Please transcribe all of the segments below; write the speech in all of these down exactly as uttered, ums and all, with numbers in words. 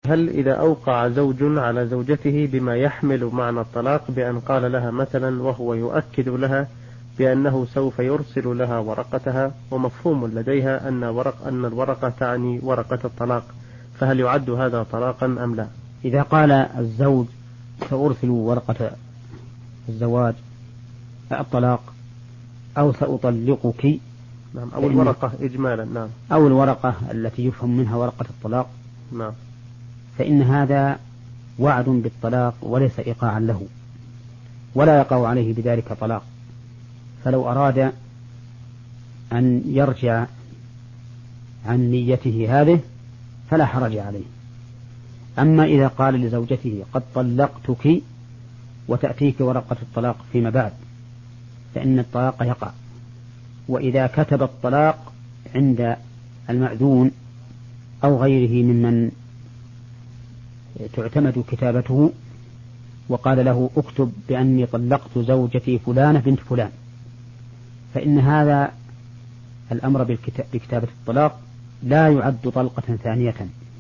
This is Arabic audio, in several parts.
هل إذا أوقع زوج على زوجته بما يحمل معنى الطلاق بأن قال لها مثلا وهو يؤكد لها بأنه سوف يرسل لها ورقتها، ومفهوم لديها أن ورق أن الورقة تعني ورقة الطلاق، فهل يعد هذا طلاقا أم لا؟ إذا قال الزوج سأرسل ورقة الزواج الطلاق أو سأطلقك، نعم، أو الورقة إجمالا، نعم، أو الورقة التي يفهم منها ورقة الطلاق، نعم، فإن هذا وعد بالطلاق وليس إيقاعا له، ولا يقع عليه بذلك طلاق. فلو أراد أن يرجع عن نيته هذه فلا حرج عليه. أما إذا قال لزوجته قد طلقتك وتأتيك ورقة الطلاق فيما بعد فإن الطلاق يقع. وإذا كتب الطلاق عند المأذون أو غيره ممن تعتمد كتابته وقال له اكتب بأني طلقت زوجتي فلانة بنت فلان، فإن هذا الأمر بكتابة الطلاق لا يعد طلقة ثانية،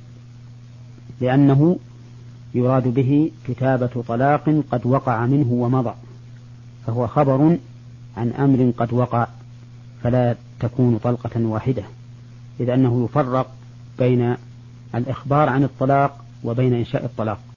لأنه يراد به كتابة طلاق قد وقع منه ومضى، فهو خبر عن أمر قد وقع، فلا تكون طلقة واحدة، إذ أنه يفرق بين الإخبار عن الطلاق وبين إنشاء الطلاق.